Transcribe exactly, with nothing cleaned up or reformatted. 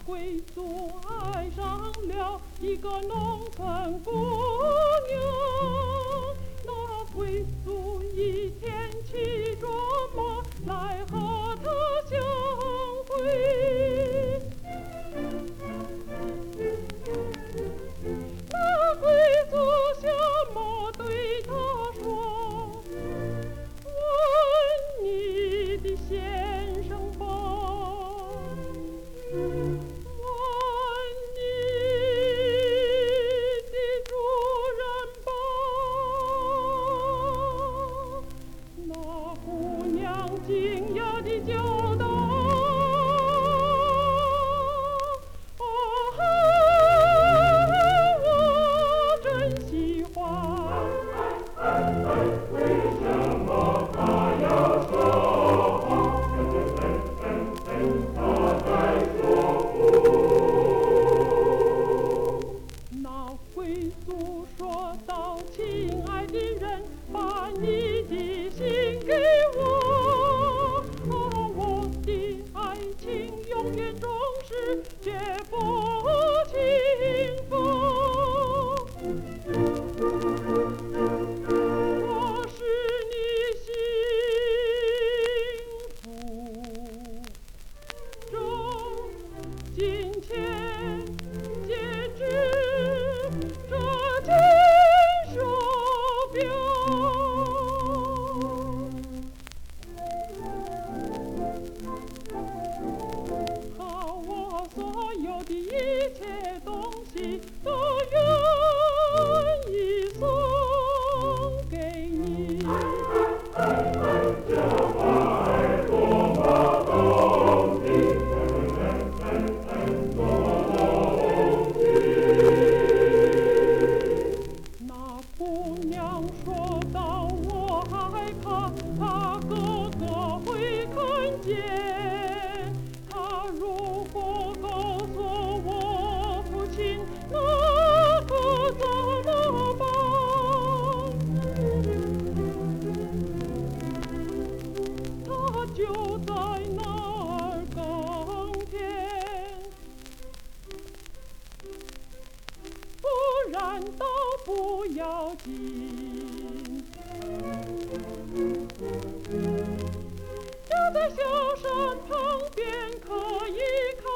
贵族爱上了一个农村姑娘，那贵族一天骑着马来和她相会。那贵族下马对他说：问你的先生吧，问你的主人吧。那姑娘惊讶地叫道：贵族说道：亲爱的人，把你的心给我，啊，我的爱情永远忠实，绝不轻浮。我使你幸福中金钱戒指。所有的一切东西都愿意送给你。这爱多么动听，多么动听。那姑娘说道：我害怕他哥哥会看见，他如果告诉我父亲，那可怎么办？他就在那儿耕田，不然倒不要紧。就在小山旁边可以看